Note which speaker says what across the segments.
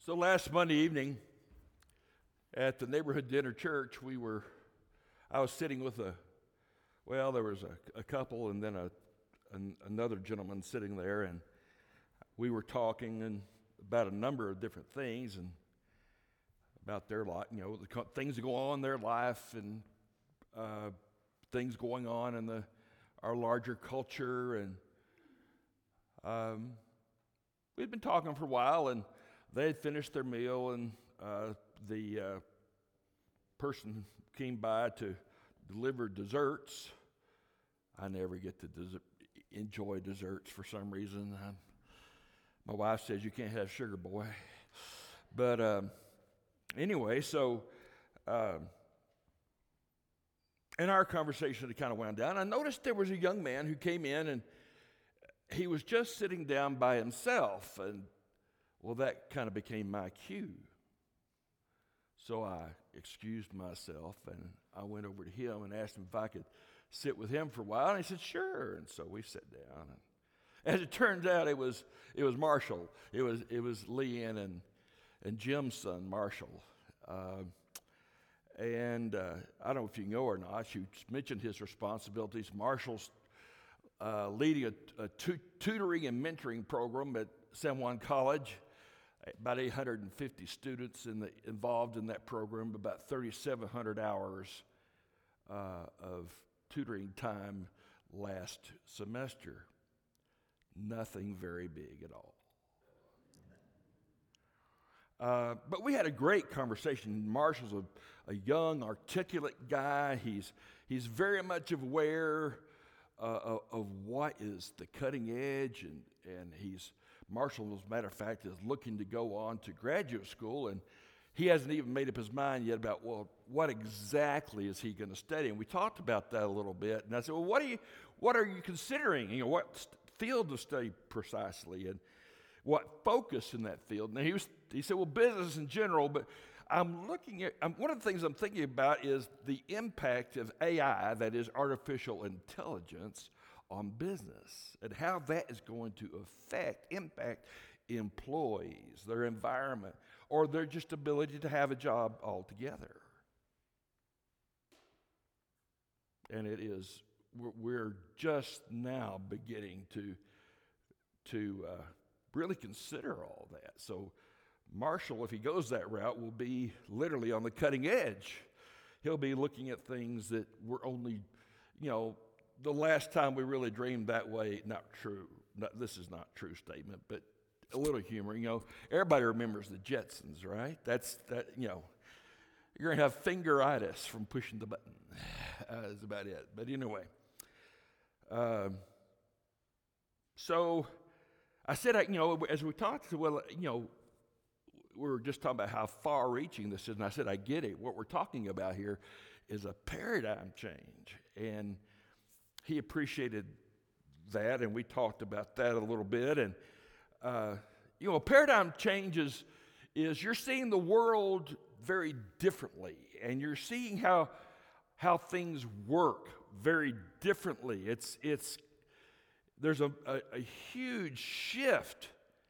Speaker 1: So last Monday evening at the neighborhood dinner church, I was sitting with there was a couple and then another gentleman sitting there, and we were talking about a number of different things and about their life, the things that go on in their life and things going on in our larger culture. And we'd been talking for a while, and they had finished their meal, and the person came by to deliver desserts. I never get to enjoy desserts for some reason. My wife says you can't have sugar, boy. But anyway, so in our conversation, it kind of wound down. I noticed there was a young man who came in, and he was just sitting down by himself, and well, that kind of became my cue. So I excused myself, and I went over to him and asked him if I could sit with him for a while, and he said, sure. And so we sat down. And as it turns out, it was Marshall. It was Leanne and Jim's son, Marshall. And I don't know if you know or not, she mentioned his responsibilities. Marshall's leading a tutoring and mentoring program at San Juan College. About 850 students involved in that program, about 3,700 hours of tutoring time last semester. Nothing very big at all. But we had a great conversation. Marshall's a young, articulate guy. He's very much aware of what is the cutting edge, and Marshall, as a matter of fact, is looking to go on to graduate school, and he hasn't even made up his mind yet about, well, what exactly is he going to study? And we talked about that a little bit, and I said, well, what are you considering? What field to study precisely, and what focus in that field? And he said, well, business in general, but one of the things I'm thinking about is the impact of AI, that is artificial intelligence, on business and how that is going to impact employees, their environment, or their just ability to have a job altogether. And we're just now beginning to really consider all that. So Marshall, if he goes that route, will be literally on the cutting edge. He'll be looking at things that were only, the last time we really dreamed that way. Not true. This is not a true statement, but a little humor. Everybody remembers the Jetsons, right? You're going to have fingeritis from pushing the button. That's about it. But anyway, so I said, as we talked, we were just talking about how far-reaching this is, and I said, I get it. What we're talking about here is a paradigm change, and he appreciated that, and we talked about that a little bit. And a paradigm change is you're seeing the world very differently, and you're seeing how things work very differently. There's a huge shift.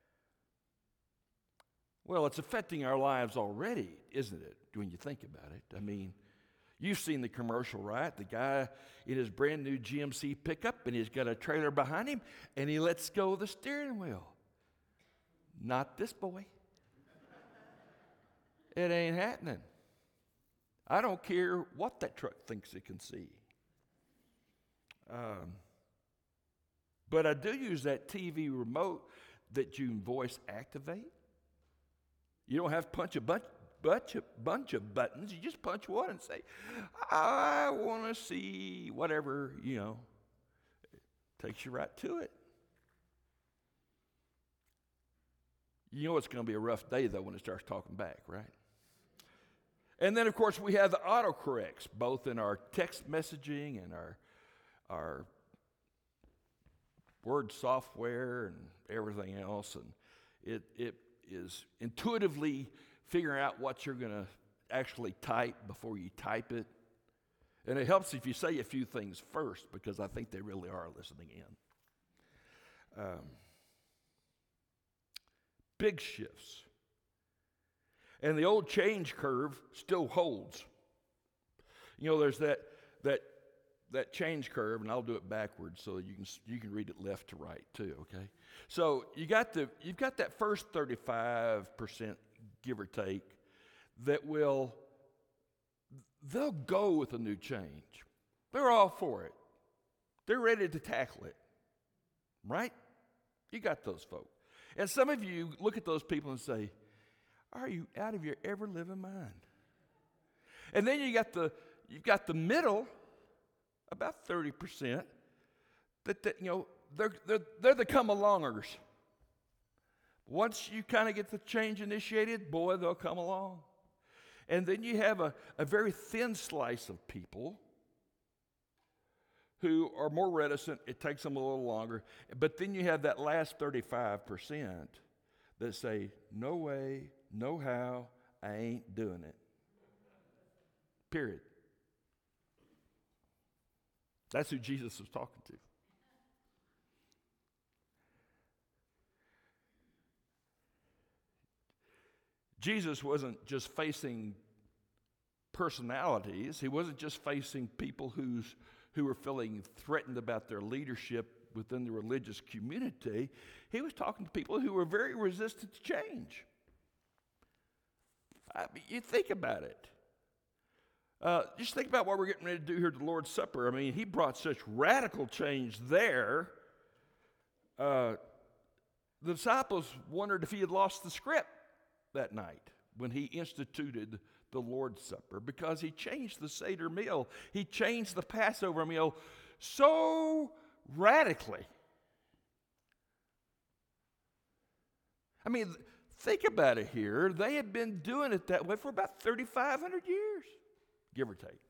Speaker 1: Well, it's affecting our lives already, isn't it, when you think about it? I mean, you've seen the commercial, right? The guy in his brand new GMC pickup, and he's got a trailer behind him, and he lets go of the steering wheel. Not this boy. It ain't happening. I don't care what that truck thinks it can see. But I do use that TV remote that you can voice activate. You don't have to punch a bunch of buttons. You just punch one and say, I want to see whatever, It takes you right to it. It's going to be a rough day, though, when it starts talking back, right? And then, of course, we have the autocorrects, both in our text messaging and our word software and everything else. And it is intuitively figuring out what you're going to actually type before you type it. And it helps if you say a few things first, because I think they really are listening in. Big shifts. And the old change curve still holds. There's that change curve, and I'll do it backwards so you can read it left to right too, okay? So you've got that first 35%, give or take, they'll go with a new change. They're all for it. They're ready to tackle it. Right? You got those folks. And some of you look at those people and say, are you out of your ever-living mind? And then you've got the middle, about 30%, that they're the come-alongers. Once you kind of get the change initiated, boy, they'll come along. And then you have a very thin slice of people who are more reticent. It takes them a little longer. But then you have that last 35% that say, no way, no how, I ain't doing it. Period. That's who Jesus was talking to. Jesus wasn't just facing personalities. He wasn't just facing people who were feeling threatened about their leadership within the religious community. He was talking to people who were very resistant to change. You think about it. Just think about what we're getting ready to do here at the Lord's Supper. I mean, he brought such radical change there. The disciples wondered if he had lost the script that night when he instituted the Lord's Supper, because he changed the Seder meal. He changed the Passover meal so radically. I mean, think about it here. They had been doing it that way for about 3,500 years, give or take.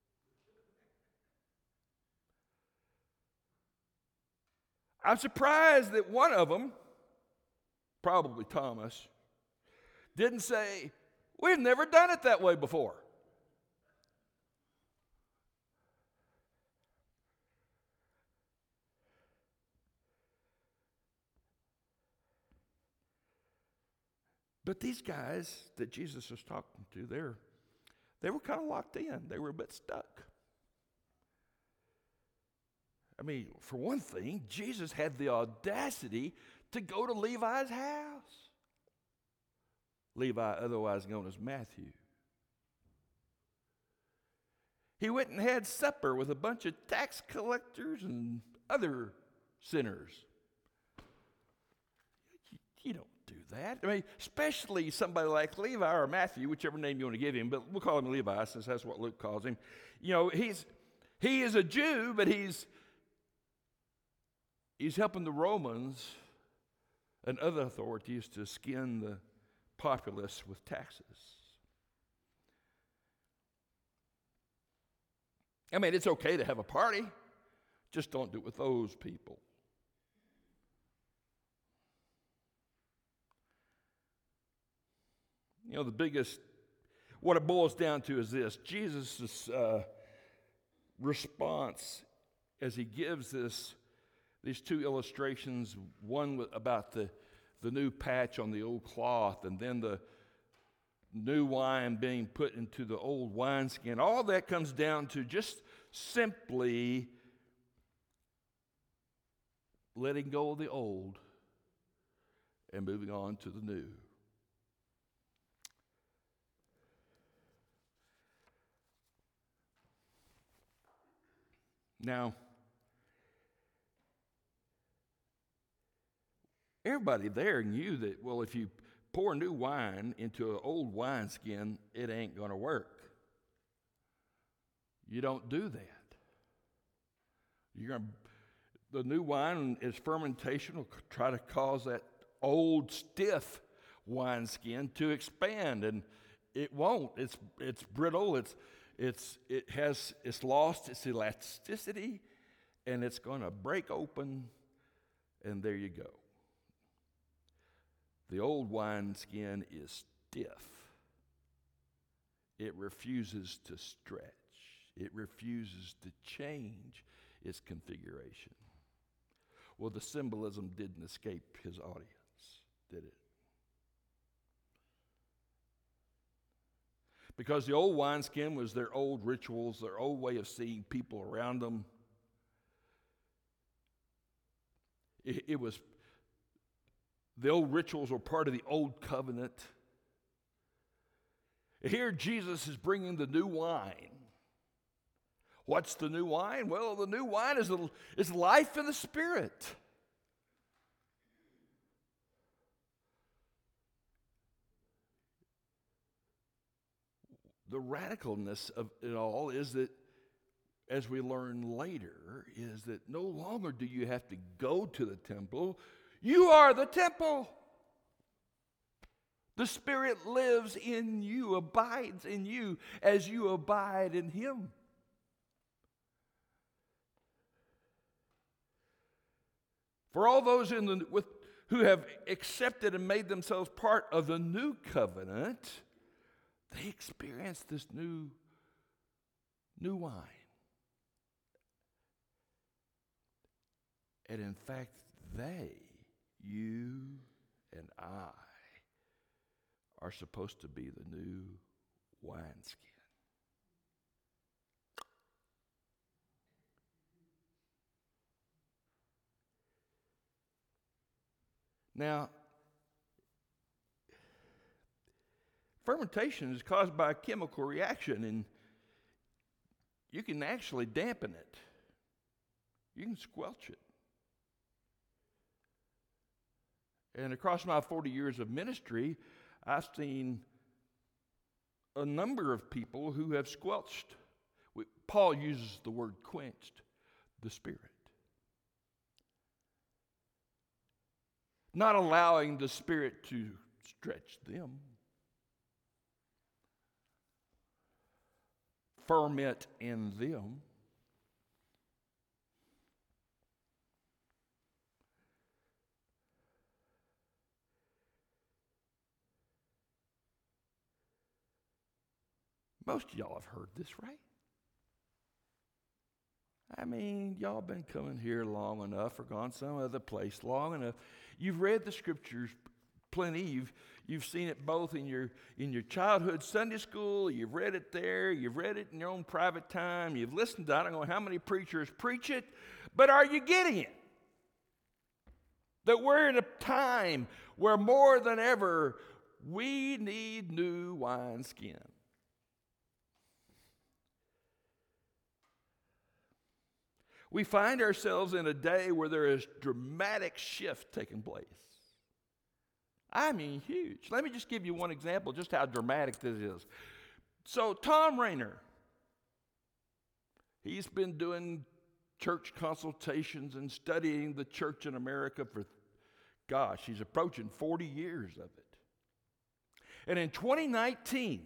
Speaker 1: I'm surprised that one of them, probably Thomas, didn't say, we've never done it that way before. But these guys that Jesus was talking to, they were kind of locked in. They were a bit stuck. I mean, for one thing, Jesus had the audacity to go to Levi's house. Levi, otherwise known as Matthew. He went and had supper with a bunch of tax collectors and other sinners. You don't do that. I mean, especially somebody like Levi or Matthew, whichever name you want to give him, but we'll call him Levi since that's what Luke calls him. He is a Jew, but he's helping the Romans and other authorities to skin the populace with taxes. I mean, it's okay to have a party, just don't do it with those people. What it boils down to is this: Jesus' response as he gives these two illustrations, one about the new patch on the old cloth, and then the new wine being put into the old wineskin. All that comes down to just simply letting go of the old and moving on to the new. Now, everybody there knew that, well, if you pour new wine into an old wineskin, it ain't going to work. You don't do that. The new wine, its fermentation will try to cause that old stiff wineskin to expand, and it won't. It's brittle. It's lost its elasticity, and it's going to break open, and there you go. The old wineskin is stiff. It refuses to stretch. It refuses to change its configuration. Well, the symbolism didn't escape his audience, did it? Because the old wineskin was their old rituals, their old way of seeing people around them. It was, the old rituals were part of the old covenant. Here Jesus is bringing the new wine. What's the new wine? Well, the new wine is life in the Spirit. The radicalness of it all is that, as we learn later, is that no longer do you have to go to the temple. You are the temple. The Spirit lives in you, abides in you as you abide in Him. For all those who have accepted and made themselves part of the new covenant, they experience this new wine. And in fact, you and I, are supposed to be the new wineskin. Now, fermentation is caused by a chemical reaction, and you can actually dampen it. You can squelch it. And across my 40 years of ministry, I've seen a number of people who have squelched. Paul uses the word quenched, the Spirit. Not allowing the Spirit to stretch them. Ferment in them. Most of y'all have heard this, right? I mean, y'all been coming here long enough or gone some other place long enough. You've read the scriptures plenty. You've seen it both in your childhood Sunday school. You've read it there. You've read it in your own private time. You've listened to, I don't know how many preachers preach it, but are you getting it? That we're in a time where more than ever we need new wineskin. We find ourselves in a day where there is dramatic shift taking place. I mean, huge. Let me just give you one example, just how dramatic this is. So Tom Rainer, he's been doing church consultations and studying the church in America for, he's approaching 40 years of it. And in 2019,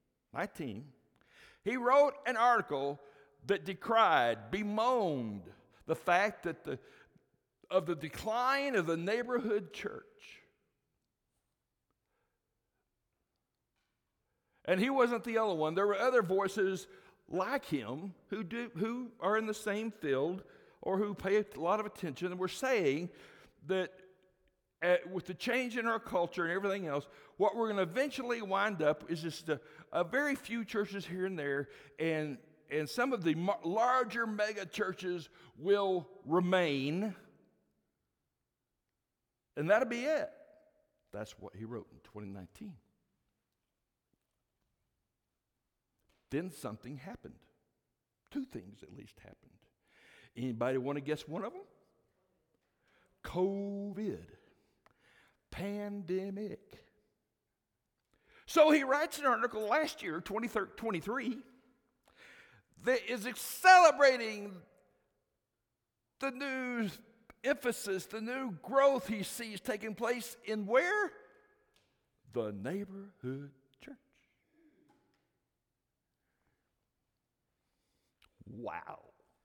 Speaker 1: he wrote an article that decried, bemoaned the fact that of the decline of the neighborhood church. And he wasn't the only one. There were other voices like him who are in the same field or who pay a lot of attention and were saying that with the change in our culture and everything else, what we're going to eventually wind up is just a very few churches here and there, and some of the larger mega churches will remain, and that'll be it. That's what he wrote in 2019. Then something happened. Two things at least happened. Anybody want to guess one of them? COVID. Pandemic. So he writes an article last year, 2023, that is celebrating the new emphasis, the new growth he sees taking place in where? The neighborhood church. Wow.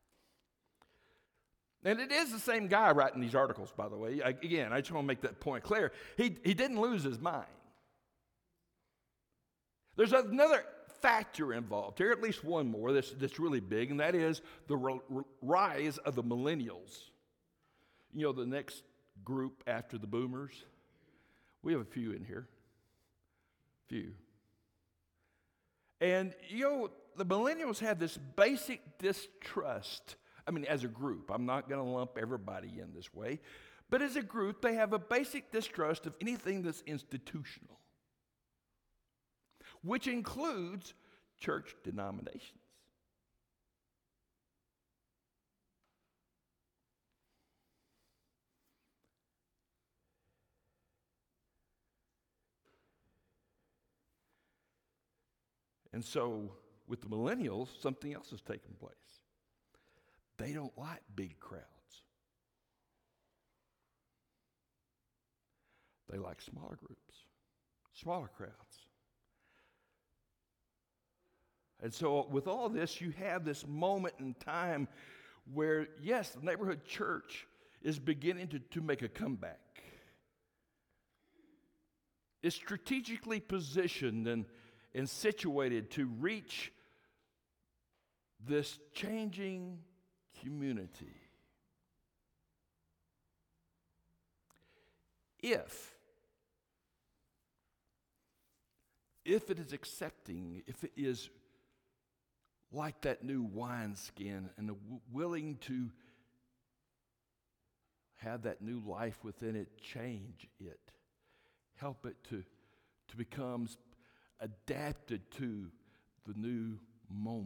Speaker 1: And it is the same guy writing these articles, by the way. Again, I just want to make that point clear. He didn't lose his mind. There's another factor involved here, at least one more that's really big, and that is the rise of the millennials. You know, the next group after the boomers. We have a few in here. Few. And, the millennials have this basic distrust. I mean, as a group, I'm not going to lump everybody in this way, but as a group, they have a basic distrust of anything that's institutional, which includes church denominations. And so, with the millennials, something else has taken place. They don't like big crowds. They like smaller groups, smaller crowds. And so, with all this, you have this moment in time where, yes, the neighborhood church is beginning to make a comeback. It's strategically positioned and situated to reach this changing community. If it is accepting, if it is like that new wineskin and willing to have that new life within it change it, help it to become adapted to the new moment.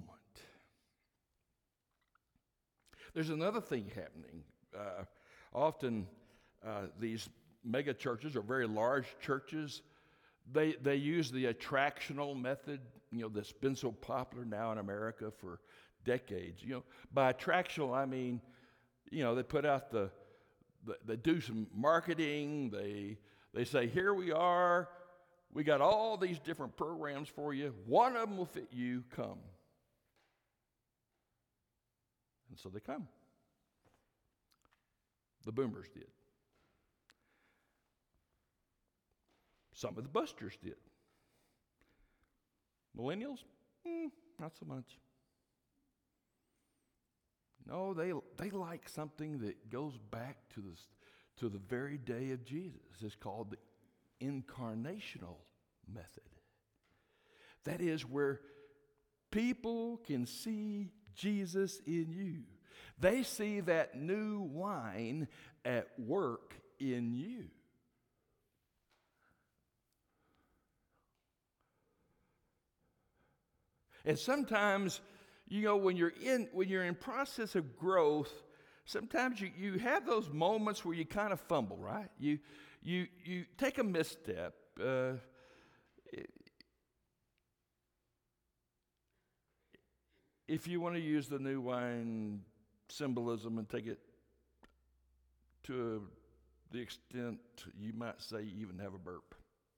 Speaker 1: There's another thing happening. Often these mega churches or very large churches, they use the attractional method, that's been so popular now in America for decades. By attractional, I mean, they put out they do some marketing. They say, here we are. We got all these different programs for you. One of them will fit you. Come. And so they come. The boomers did. Some of the busters did. Millennials? Not so much. No, they like something that goes back to the very day of Jesus. It's called the incarnational method. That is where people can see Jesus in you. They see that new wine at work in you. And sometimes, when you're in process of growth, sometimes you have those moments where you kind of fumble, right? You take a misstep. If you want to use the new wine symbolism and take it to the extent you might say you even have a burp.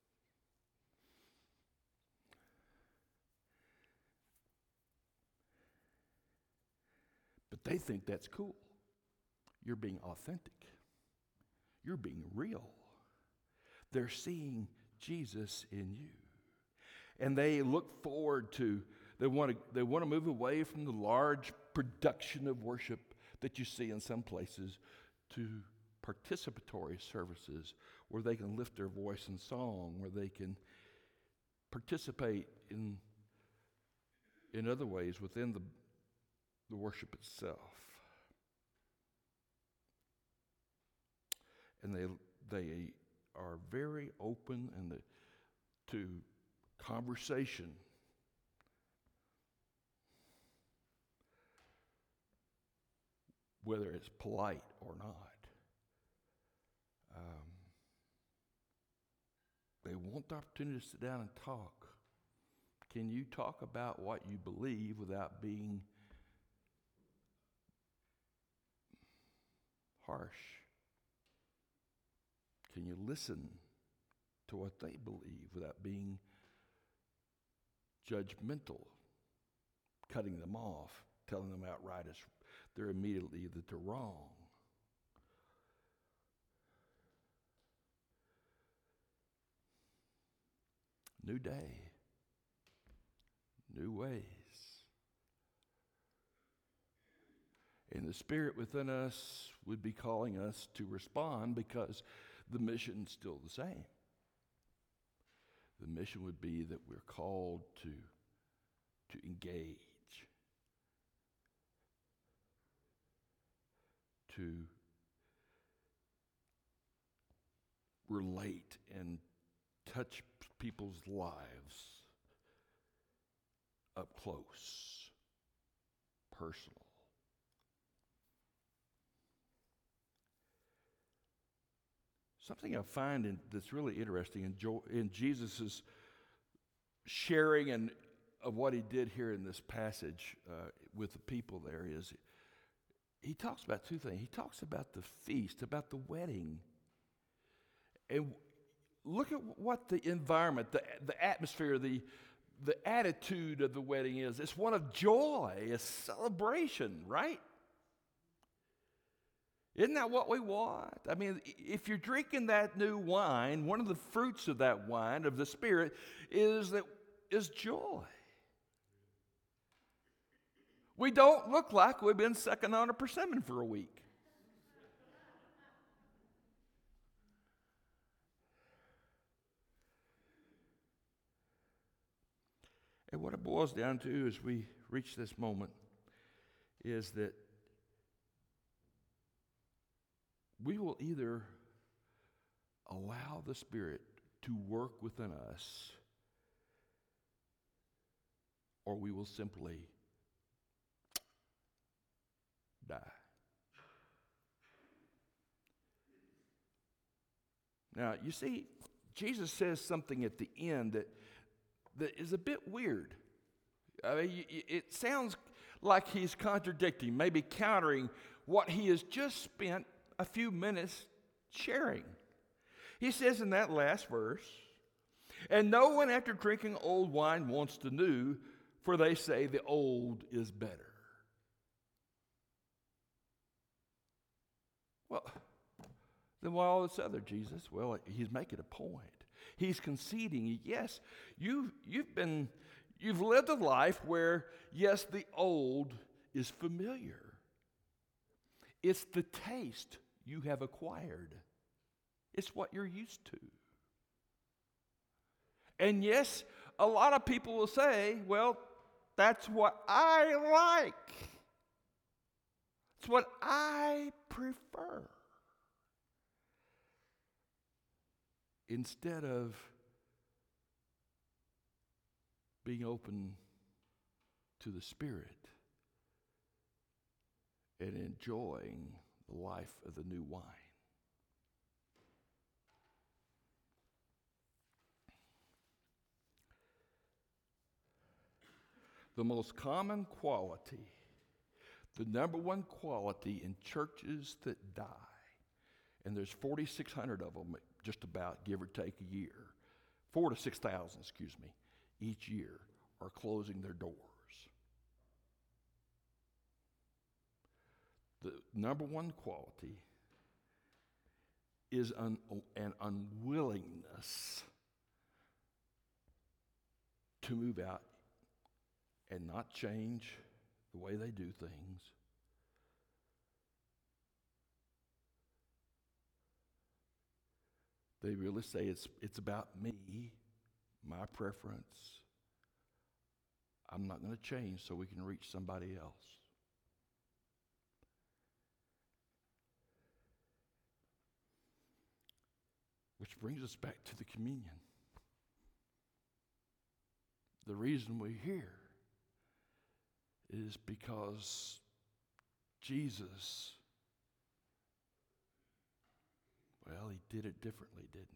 Speaker 1: But they think that's cool. You're being authentic. You're being real. They're seeing Jesus in you. And they look forward to, they want to move away from the large production of worship that you see in some places to participatory services where they can lift their voice in song, where they can participate in other ways within the worship itself. And they are very open to conversation. Whether it's polite or not. They want the opportunity to sit down and talk. Can you talk about what you believe without being harsh? Can you listen to what they believe without being judgmental, cutting them off, telling them outright they're immediately that they're wrong? New day, new ways. And the Spirit within us would be calling us to respond because the mission's still the same. The mission would be that we're called to to engage, to relate and touch people's lives up close, personal. Something I find that's really interesting in Jesus' sharing and of what he did here in this passage with the people there is he talks about two things. He talks about the feast, about the wedding. And look at what the environment, the atmosphere, the attitude of the wedding is. It's one of joy, a celebration, right? Isn't that what we want? I mean, if you're drinking that new wine, one of the fruits of that wine, of the Spirit, is joy. We don't look like we've been sucking on a persimmon for a week. And what it boils down to as we reach this moment is that we will either allow the Spirit to work within us, or we will simply die. Now, you see, Jesus says something at the end that is a bit weird. I mean, it sounds like he's contradicting, maybe countering what he has just spent a few minutes sharing. He says in that last verse, "And no one after drinking old wine wants the new, for they say the old is better." Well, then why all this other, Jesus? Well, he's making a point. He's conceding, yes, you've lived a life where, yes, the old is familiar. It's the taste you have acquired. It's what you're used to. And yes, a lot of people will say, well, that's what I like. It's what I prefer. Instead of being open to the Spirit and enjoying the life of the new wine. The most common quality, the number one quality in churches that die, and there's 4,600 of them, just about, give or take a year, 4,000 to 6,000, each year, are closing their doors. The number one quality is an unwillingness to move out and not change the way they do things. They really say it's about me, my preference. I'm not going to change so we can reach somebody else. Which brings us back to the communion. The reason we're here is because Jesus, well, he did it differently, didn't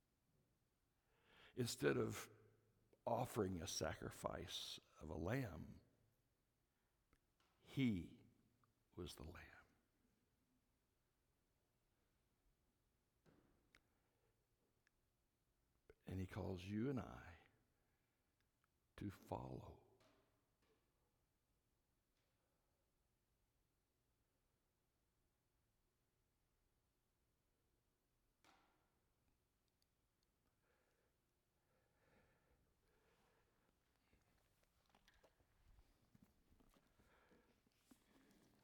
Speaker 1: he? Instead of offering a sacrifice of a lamb, he was the lamb. And he calls you and I to follow